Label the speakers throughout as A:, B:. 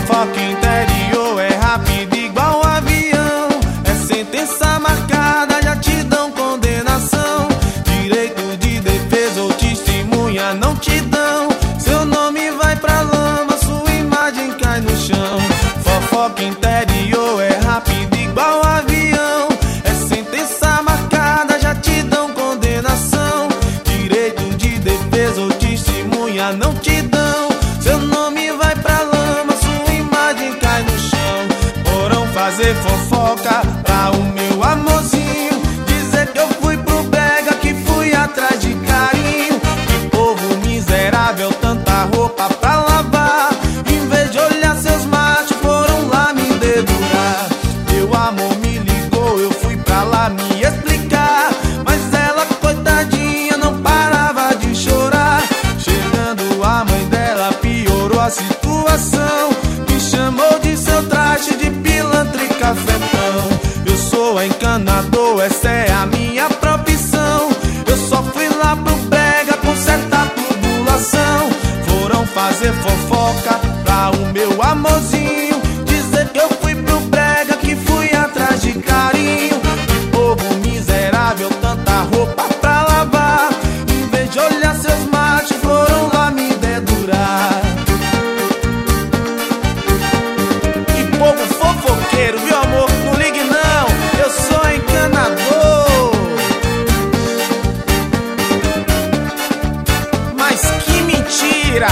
A: Fofoca interior é rápido igual um avião. É sentença marcada, já te dão condenação. Direito de defesa ou testemunha não te dão. Seu nome vai pra lama, sua imagem cai no chão. Fofoca interior é rápido igual um avião. É sentença marcada, já te dão condenação. Direito de defesa ou testemunha não te dão. Seu nome vai pra lama, sua imagem cai no chão. Foram fazer fofoca pra o meu amorzinho, dizer que eu fui pro brega, que fui atrás de carinho. Que povo miserável, tanta roupa pra lavar. Em vez de olhar seus machos, foram lá me dedurar. Meu amor me ligou, eu fui pra lá me explicar, mas ela, coitadinha, não parava de chorar. Chegando a mãe dela, piorou a situação. Me chamou de seu traste de pilantra e cafetão. Eu sou encanador, essa é a minha profissão. Eu só fui lá pro brega consertar tubulação. Foram fazer fofoca pra o meu amorzinho, dizer que eu fui pro brega, que fui atrás de carinho. Que povo miserável, tanta roupa pra lavar. Em vez de olhar seus machos, foram lá me dedurar. Que povo fofoqueiro, viu amor? Não ligue não, eu sou encanador. Mas que mentira!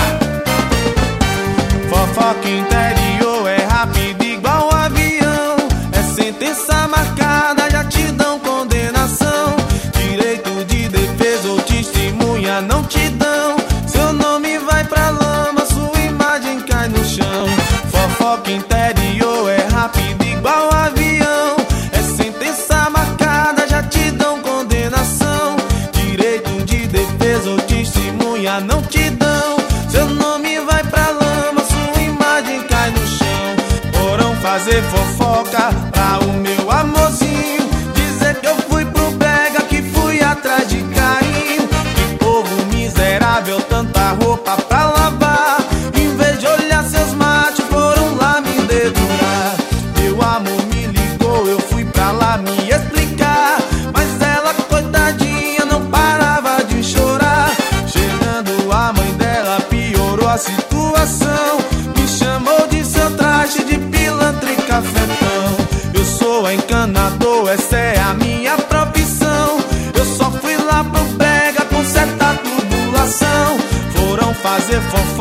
A: Fofoca interior é rápido igual um avião. É sentença marcada, já te dão condenação. Direito de defesa ou testemunha não te dão. Seu nome vai pra lama, sua imagem cai no chão. Fofoca interior é rápido igual um avião. É sentença marcada, já te dão condenação. Direito de defesa ou testemunha não te dão. Seu nome vai pra lama, sua imagem cai no chão. Foram fazer fofoca pra o meu amorzinho, dizer que eu fui pro brega, que fui atrás de carinho. Que povo miserável, tanta roupa pra lavar. Em vez de olhar seus machos, foram lá me dedurar. Meu amor me ligou, eu fui pra lá me explicar, mas ela, coitadinha, não parava de chorar. Chegando a mãe dela, piorou a situação. Me chamou de seu traste de pilantra e cafetão. Eu sou encanador, essa é a minha profissão. Eu só fui lá pro brega consertar tubulação. Foram fazer fofoca